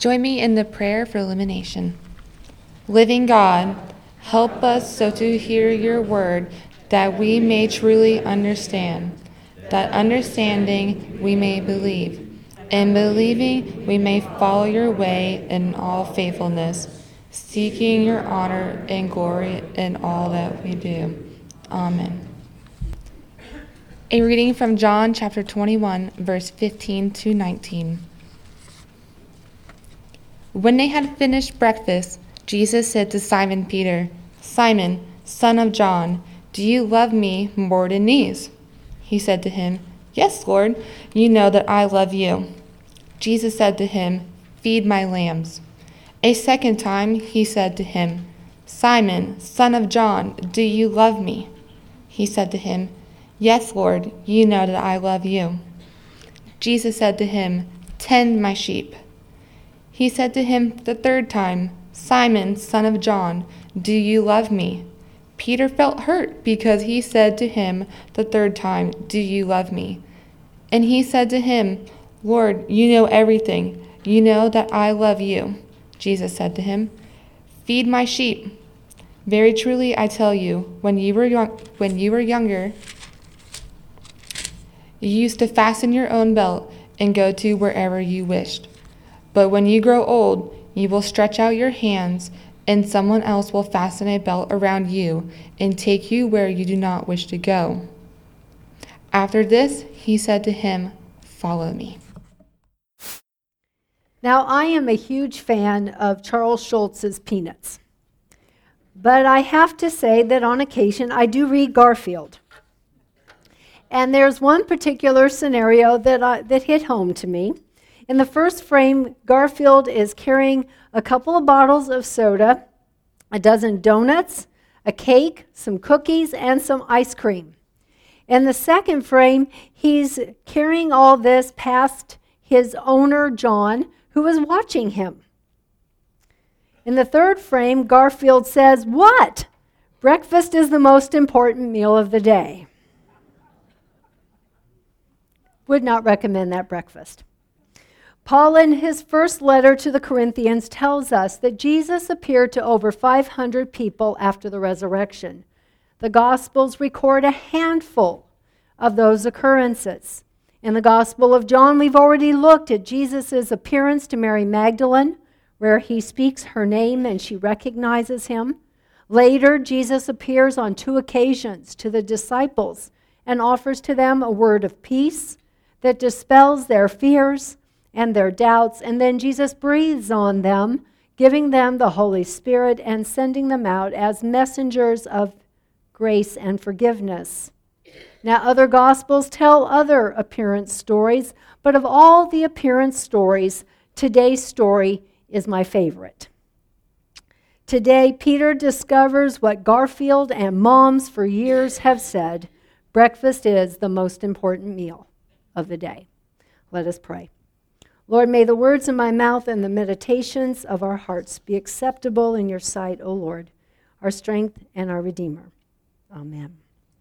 Join me in the prayer for illumination. Living God, help us so to hear your word that we may truly understand, that understanding we may believe, and believing we may follow your way in all faithfulness, seeking your honor and glory in all that we do. Amen. A reading from John chapter 21, verse 15 to 19. When they had finished breakfast, Jesus said to Simon Peter, "Simon, son of John, do you love me more than these?" He said to him, "Yes, Lord, you know that I love you." Jesus said to him, "Feed my lambs." A second time he said to him, "Simon, son of John, do you love me?" He said to him, "Yes, Lord, you know that I love you." Jesus said to him, "Tend my sheep." He said to him the third time, "Simon, son of John, do you love me?" Peter felt hurt because he said to him the third time, "Do you love me?" And he said to him, "Lord, you know everything. You know that I love you." Jesus said to him, "Feed my sheep. Very truly I tell you, when you were younger, you used to fasten your own belt and go to wherever you wished. But when you grow old, you will stretch out your hands, and someone else will fasten a belt around you and take you where you do not wish to go." After this, he said to him, "Follow me." Now, I am a huge fan of Charles Schulz's Peanuts. But I have to say that on occasion I do read Garfield. And there's one particular scenario that hit home to me. In the first frame, Garfield is carrying a couple of bottles of soda, a dozen donuts, a cake, some cookies, and some ice cream. In the second frame, he's carrying all this past his owner, John, who is watching him. In the third frame, Garfield says, "What? Breakfast is the most important meal of the day." Would not recommend that breakfast. Paul, in his first letter to the Corinthians, tells us that Jesus appeared to over 500 people after the resurrection. The Gospels record a handful of those occurrences. In the Gospel of John, we've already looked at Jesus' appearance to Mary Magdalene, where he speaks her name and she recognizes him. Later, Jesus appears on 2 occasions to the disciples and offers to them a word of peace that dispels their fears and their doubts, and then Jesus breathes on them, giving them the Holy Spirit and sending them out as messengers of grace and forgiveness. Now, other Gospels tell other appearance stories, but of all the appearance stories, today's story is my favorite. Today, Peter discovers what Garfield and moms for years have said: breakfast is the most important meal of the day. Let us pray. Lord, may the words of my mouth and the meditations of our hearts be acceptable in your sight, O Lord, our strength and our Redeemer. Amen.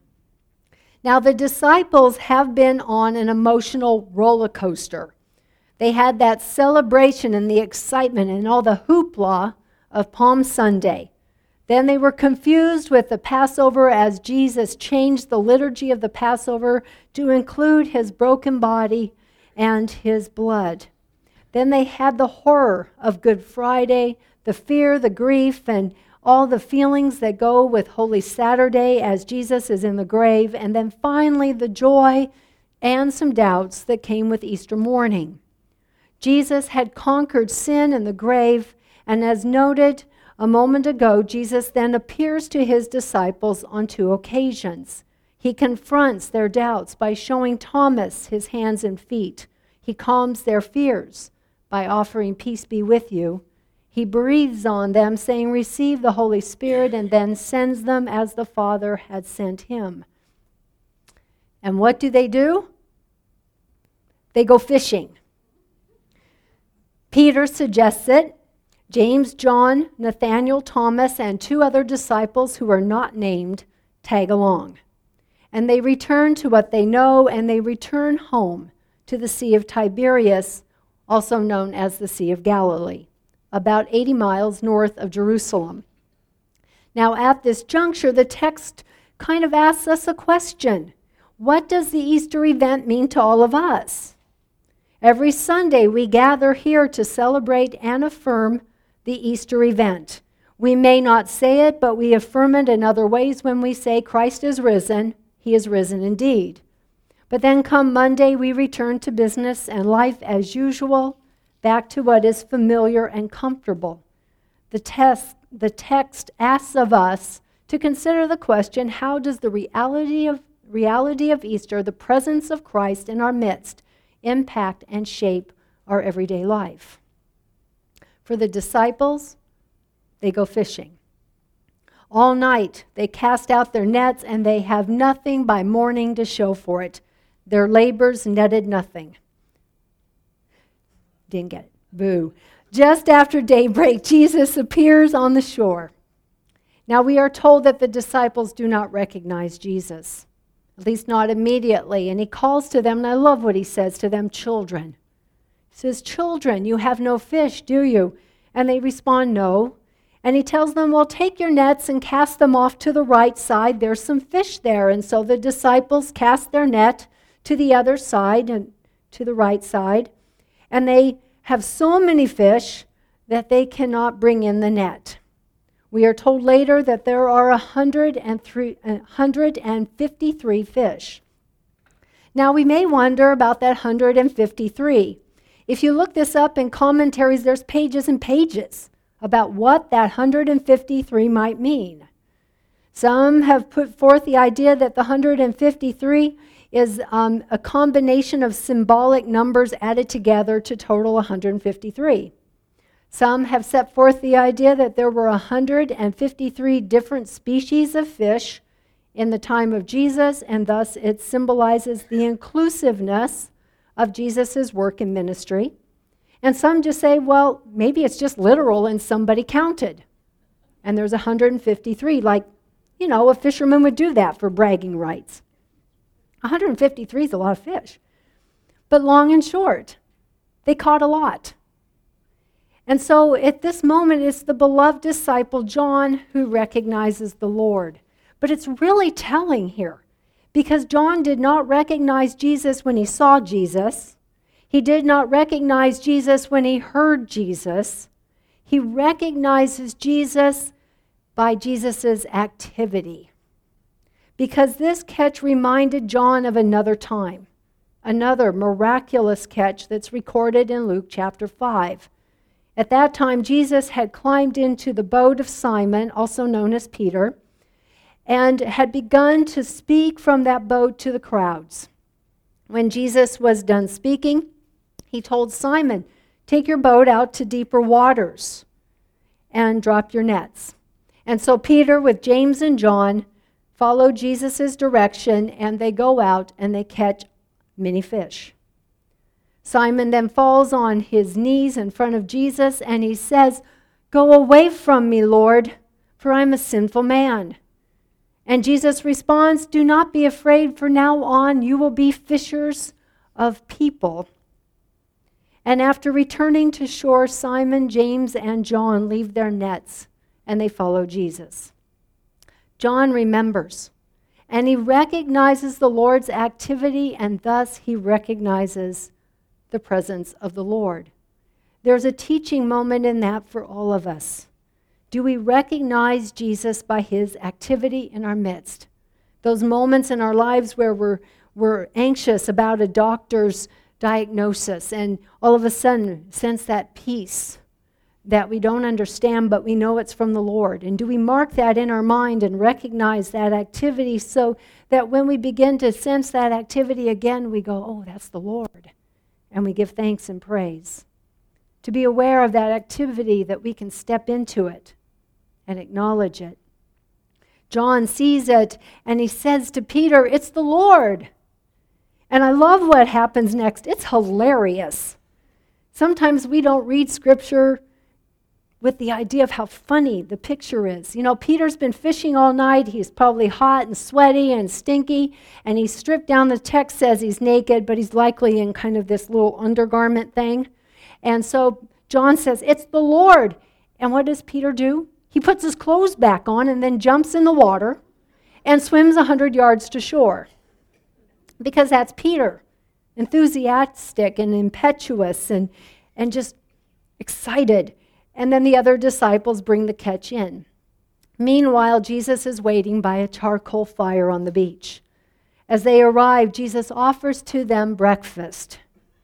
Now, the disciples have been on an emotional roller coaster. They had that celebration and the excitement and all the hoopla of Palm Sunday. Then they were confused with the Passover as Jesus changed the liturgy of the Passover to include his broken body and his blood. Then they had the horror of Good Friday, the fear, the grief, and all the feelings that go with Holy Saturday as Jesus is in the grave, and then finally the joy and some doubts that came with Easter morning. Jesus had conquered sin and the grave, and as noted a moment ago, Jesus then appears to his disciples on 2 occasions. He confronts their doubts by showing Thomas his hands and feet. He calms their fears by offering peace be with you. He breathes on them, saying, "Receive the Holy Spirit," and then sends them as the Father had sent him. And what do? They go fishing. Peter suggests it. James, John, Nathaniel, Thomas, and 2 other disciples who are not named tag along. And they return to what they know, and they return home to the Sea of Tiberias, also known as the Sea of Galilee, about 80 miles north of Jerusalem. Now, at this juncture, the text kind of asks us a question. What does the Easter event mean to all of us? Every Sunday, we gather here to celebrate and affirm the Easter event. We may not say it, but we affirm it in other ways when we say Christ is risen. He is risen indeed. But then come Monday, we return to business and life as usual, back to what is familiar and comfortable. The text asks of us to consider the question, how does the reality of Easter, the presence of Christ in our midst, impact and shape our everyday life? For the disciples, they go fishing. All night they cast out their nets, and they have nothing by morning to show for it. Their labors netted nothing. Didn't get it. Boo. Just after daybreak, Jesus appears on the shore. Now we are told that the disciples do not recognize Jesus, at least not immediately. And he calls to them, and I love what he says to them, children. He says, children, you have no fish, do you? And they respond, no. And he tells them, well, take your nets and cast them off to the right side. There's some fish there. And so the disciples cast their net to the other side, and to the right side. And they have so many fish that they cannot bring in the net. We are told later that there are 153 fish. Now we may wonder about that 153. If you look this up in commentaries, there's pages and pages about what that 153 might mean. Some have put forth the idea that the 153 is a combination of symbolic numbers added together to total 153. Some have set forth the idea that there were 153 different species of fish in the time of Jesus, and thus it symbolizes the inclusiveness of Jesus' work and ministry. And some just say, well, maybe it's just literal and somebody counted. And there's 153, like, a fisherman would do that for bragging rights. 153 is a lot of fish. But long and short, they caught a lot. And so at this moment, it's the beloved disciple John who recognizes the Lord. But it's really telling here, because John did not recognize Jesus when he saw Jesus. He did not recognize Jesus when he heard Jesus. He recognizes Jesus by Jesus' activity. Because this catch reminded John of another time, another miraculous catch that's recorded in Luke chapter 5. At that time, Jesus had climbed into the boat of Simon, also known as Peter, and had begun to speak from that boat to the crowds. When Jesus was done speaking, he told Simon, take your boat out to deeper waters and drop your nets. And so Peter, with James and John, follow Jesus' direction, and they go out and they catch many fish. Simon then falls on his knees in front of Jesus, and he says, go away from me, Lord, for I'm a sinful man. And Jesus responds, do not be afraid, for now on you will be fishers of people. And after returning to shore, Simon, James, and John leave their nets, and they follow Jesus. John remembers, and he recognizes the Lord's activity, and thus he recognizes the presence of the Lord. There's a teaching moment in that for all of us. Do we recognize Jesus by his activity in our midst? Those moments in our lives where we're anxious about a doctor's diagnosis, and all of a sudden sense that peace that we don't understand, but we know it's from the Lord. And do we mark that in our mind and recognize that activity so that when we begin to sense that activity again, we go, oh, that's the Lord. And we give thanks and praise. To be aware of that activity, that we can step into it and acknowledge it. John sees it, and he says to Peter, it's the Lord. And I love what happens next. It's hilarious. Sometimes we don't read Scripture with the idea of how funny the picture is. Peter's been fishing all night. He's probably hot and sweaty and stinky, and he's stripped down. The text says he's naked, but he's likely in kind of this little undergarment thing. And so John says, "It's the Lord." And what does Peter do? He puts his clothes back on and then jumps in the water and swims 100 yards to shore. Because that's Peter, enthusiastic and impetuous and just excited. And then the other disciples bring the catch in. Meanwhile, Jesus is waiting by a charcoal fire on the beach. As they arrive, Jesus offers to them breakfast.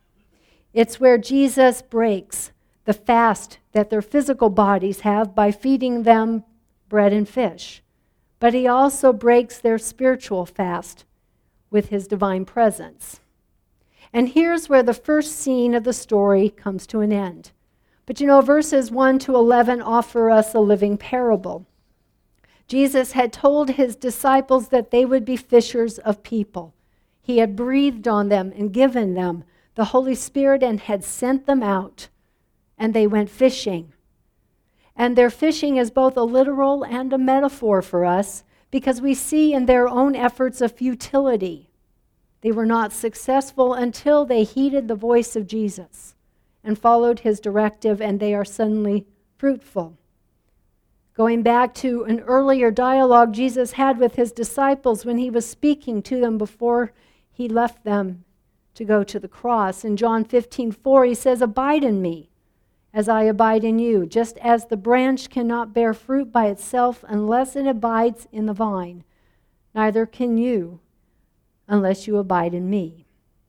It's where Jesus breaks the fast that their physical bodies have by feeding them bread and fish. But he also breaks their spiritual fast with his divine presence. And here's where the first scene of the story comes to an end. But verses 1 to 11 offer us a living parable. Jesus had told his disciples that they would be fishers of people. He had breathed on them and given them the Holy Spirit and had sent them out. And they went fishing. And their fishing is both a literal and a metaphor for us because we see in their own efforts a futility. They were not successful until they heeded the voice of Jesus and followed his directive, and they are suddenly fruitful. Going back to an earlier dialogue Jesus had with his disciples when he was speaking to them before he left them to go to the cross. In John 15:4, he says, "Abide in me, as I abide in you, just as the branch cannot bear fruit by itself unless it abides in the vine, neither can you unless you abide in me."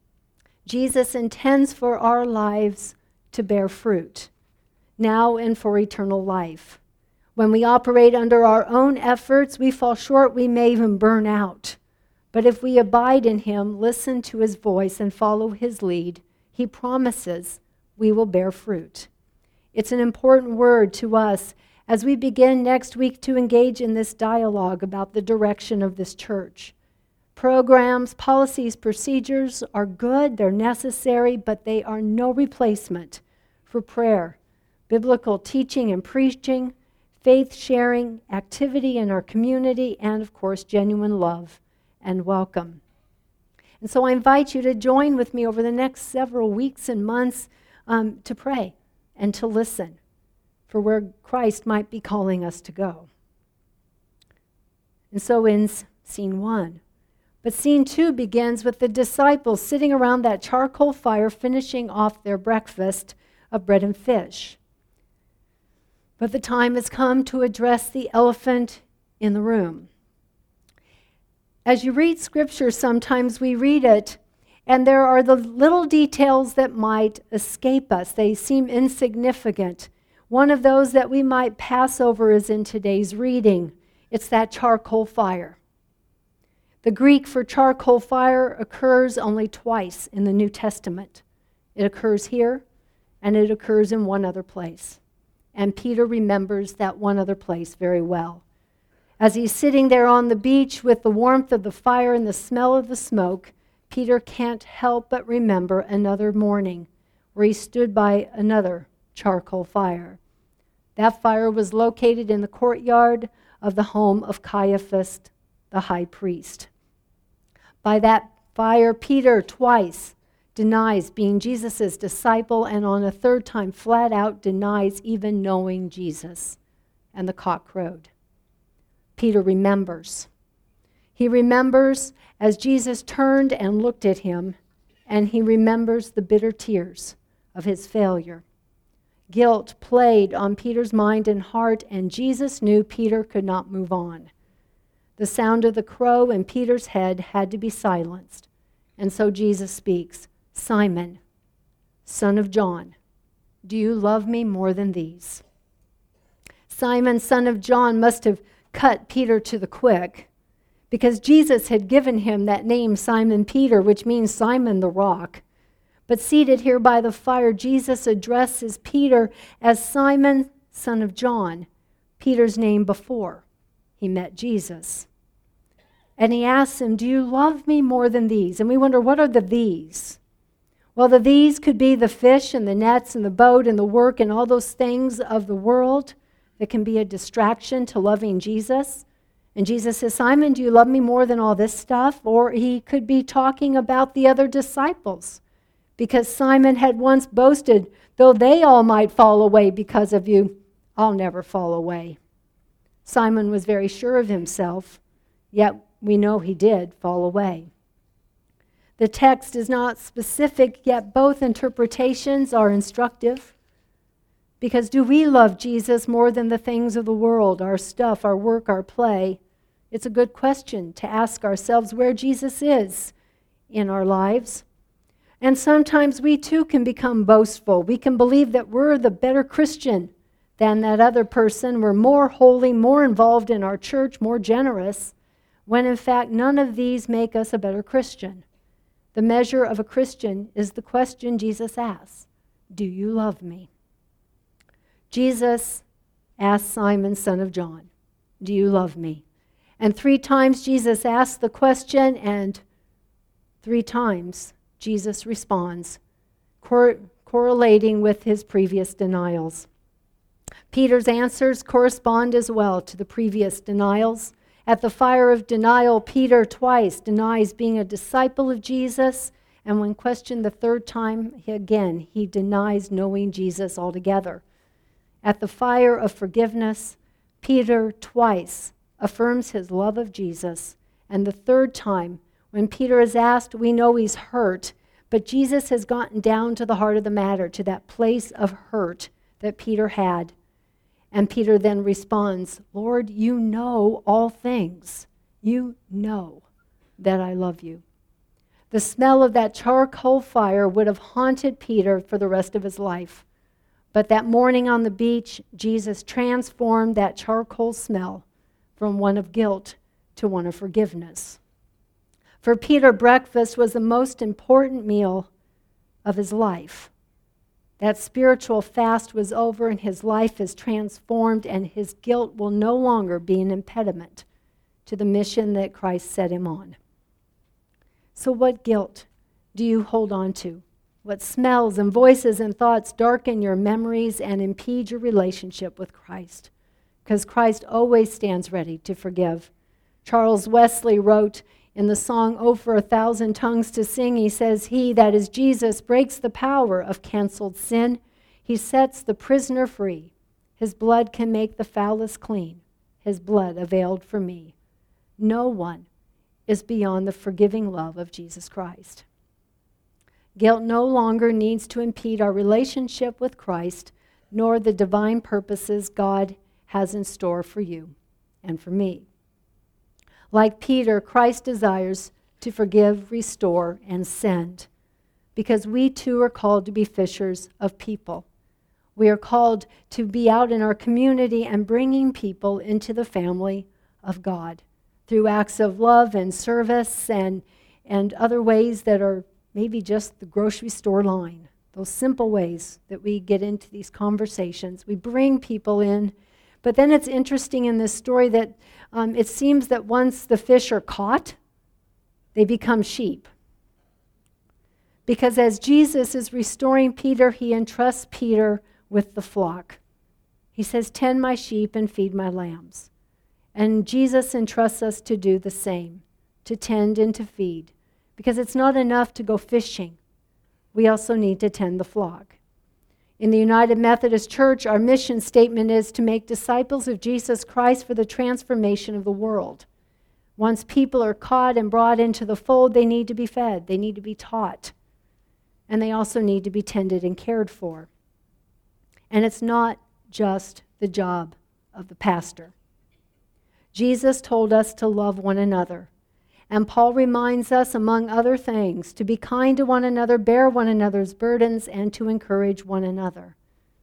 Jesus intends for our lives to bear fruit, now and for eternal life. When we operate under our own efforts, we fall short, we may even burn out. But if we abide in him, listen to his voice, and follow his lead, he promises we will bear fruit. It's an important word to us as we begin next week to engage in this dialogue about the direction of this church. Programs, policies, procedures are good, they're necessary, but they are no replacement for prayer, biblical teaching and preaching, faith sharing, activity in our community, and of course, genuine love and welcome. And so I invite you to join with me over the next several weeks and months to pray and to listen for where Christ might be calling us to go. And so ends scene 1. But scene 2 begins with the disciples sitting around that charcoal fire finishing off their breakfast of bread and fish. But the time has come to address the elephant in the room. As you read Scripture, sometimes we read it, and there are the little details that might escape us. They seem insignificant. One of those that we might pass over is in today's reading. It's that charcoal fire. The Greek for charcoal fire occurs only twice in the New Testament. It occurs here, and it occurs in one other place. And Peter remembers that one other place very well. As he's sitting there on the beach with the warmth of the fire and the smell of the smoke, Peter can't help but remember another morning where he stood by another charcoal fire. That fire was located in the courtyard of the home of Caiaphas, the high priest. By that fire, Peter twice denies being Jesus' disciple, and on a third time flat out denies even knowing Jesus. And the cock crowed. Peter remembers. He remembers as Jesus turned and looked at him, and he remembers the bitter tears of his failure. Guilt played on Peter's mind and heart, and Jesus knew Peter could not move on. The sound of the crow in Peter's head had to be silenced, and so Jesus speaks, "Simon, son of John, do you love me more than these?" Simon, son of John, must have cut Peter to the quick, because Jesus had given him that name, Simon Peter, which means Simon the Rock. But seated here by the fire, Jesus addresses Peter as Simon, son of John, Peter's name before he met Jesus. And he asks him, "Do you love me more than these?" And we wonder, what are the these? Well, the these could be the fish and the nets and the boat and the work and all those things of the world that can be a distraction to loving Jesus. And Jesus says, "Simon, do you love me more than all this stuff?" Or he could be talking about the other disciples, because Simon had once boasted, though they all might fall away because of you, I'll never fall away. Simon was very sure of himself, yet we know he did fall away. The text is not specific, yet both interpretations are instructive. Because do we love Jesus more than the things of the world, our stuff, our work, our play? It's a good question to ask ourselves where Jesus is in our lives. And sometimes we too can become boastful. We can believe that we're the better Christian than that other person. We're more holy, more involved in our church, more generous, when in fact none of these make us a better Christian. The measure of a Christian is the question Jesus asks, do you love me? Jesus asked Simon, son of John, do you love me? And 3 times Jesus asked the question, and 3 times Jesus responds, correlating with his previous denials. Peter's answers correspond as well to the previous denials. At the fire of denial, Peter twice denies being a disciple of Jesus, and when questioned the 3rd time, he denies knowing Jesus altogether. At the fire of forgiveness, Peter twice affirms his love of Jesus, and the 3rd time, when Peter is asked, we know he's hurt, but Jesus has gotten down to the heart of the matter, to that place of hurt that Peter had. And Peter then responds, Lord, you know all things. You know that I love you. The smell of that charcoal fire would have haunted Peter for the rest of his life. But that morning on the beach, Jesus transformed that charcoal smell from one of guilt to one of forgiveness. For Peter, breakfast was the most important meal of his life. That spiritual fast was over and his life is transformed, and his guilt will no longer be an impediment to the mission that Christ set him on. So what guilt do you hold on to? What smells and voices and thoughts darken your memories and impede your relationship with Christ? Because Christ always stands ready to forgive. Charles Wesley wrote in the song, "Oh, for 1,000 tongues to sing," he says, "He, that is Jesus, breaks the power of canceled sin. He sets the prisoner free. His blood can make the foulest clean. His blood availed for me." No one is beyond the forgiving love of Jesus Christ. Guilt no longer needs to impede our relationship with Christ, nor the divine purposes God has in store for you and for me. Like Peter, Christ desires to forgive, restore, and send, because we too are called to be fishers of people. We are called to be out in our community and bringing people into the family of God through acts of love and service and other ways that are maybe just the grocery store line, those simple ways that we get into these conversations. We bring people in. But then it's interesting in this story that it seems that once the fish are caught, they become sheep. Because as Jesus is restoring Peter, he entrusts Peter with the flock. He says, "Tend my sheep and feed my lambs." And Jesus entrusts us to do the same, to tend and to feed. Because it's not enough to go fishing. We also need to tend the flock. In the United Methodist Church, our mission statement is to make disciples of Jesus Christ for the transformation of the world. Once people are caught and brought into the fold, they need to be fed, they need to be taught, and they also need to be tended and cared for. And it's not just the job of the pastor. Jesus told us to love one another. And Paul reminds us, among other things, to be kind to one another, bear one another's burdens, and to encourage one another.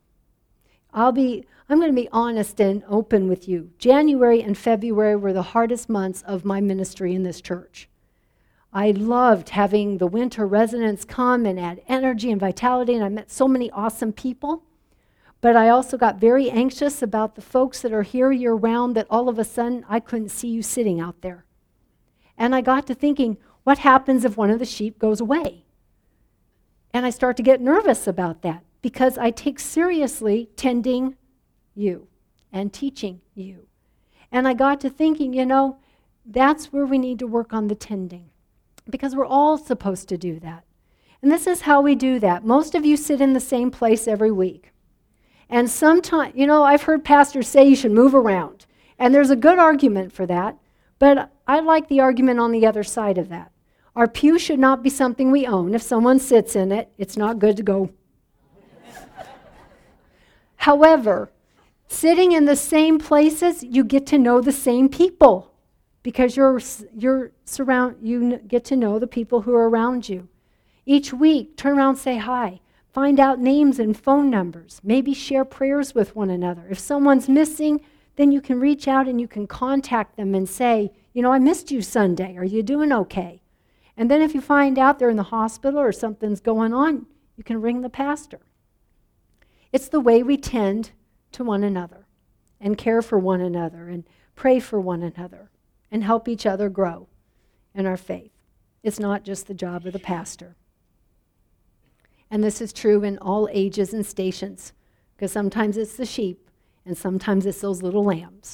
I'm going to be honest and open with you. January and February were the hardest months of my ministry in this church. I loved having the winter residents come and add energy and vitality, and I met so many awesome people. But I also got very anxious about the folks that are here year-round, that all of a sudden I couldn't see you sitting out there. And I got to thinking, what happens if one of the sheep goes away? And I start to get nervous about that, because I take seriously tending you and teaching you. And I got to thinking, that's where we need to work on the tending, because we're all supposed to do that. And this is how we do that. Most of you sit in the same place every week. And sometimes, I've heard pastors say you should move around. And there's a good argument for that. But I like the argument on the other side of that. Our pew should not be something we own. If someone sits in it, it's not good to go. However, sitting in the same places, you get to know the same people because you get to know the people who are around you. Each week, turn around and say hi. Find out names and phone numbers. Maybe share prayers with one another. If someone's missing, then you can reach out and you can contact them and say, I missed you Sunday. Are you doing okay? And then if you find out they're in the hospital or something's going on, you can ring the pastor. It's the way we tend to one another and care for one another and pray for one another and help each other grow in our faith. It's not just the job of the pastor. And this is true in all ages and stations, because sometimes it's the sheep and sometimes it's those little lambs.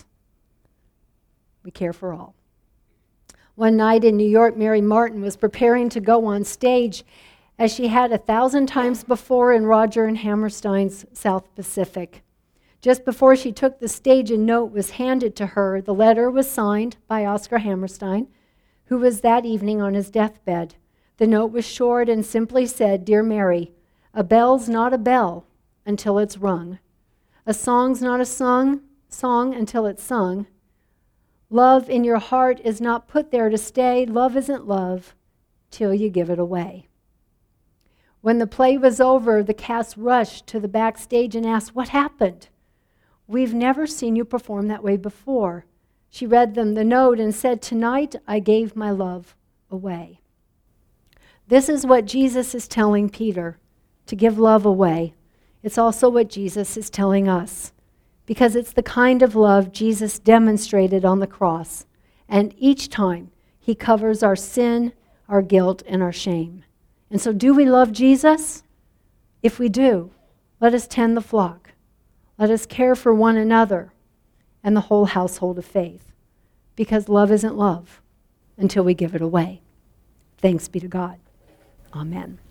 We care for all. One night in New York, Mary Martin was preparing to go on stage as she had 1,000 times before in Roger and Hammerstein's South Pacific. Just before she took the stage, a note was handed to her. The letter was signed by Oscar Hammerstein, who was that evening on his deathbed. The note was short and simply said, "Dear Mary, a bell's not a bell until it's rung. A song's not a song until it's sung. Love in your heart is not put there to stay. Love isn't love till you give it away." When the play was over, the cast rushed to the backstage and asked, "What happened? We've never seen you perform that way before." She read them the note and said, "Tonight I gave my love away." This is what Jesus is telling Peter, to give love away. It's also what Jesus is telling us, because it's the kind of love Jesus demonstrated on the cross. And each time he covers our sin, our guilt, and our shame. And so do we love Jesus? If we do, let us tend the flock. Let us care for one another and the whole household of faith, because love isn't love until we give it away. Thanks be to God. Amen.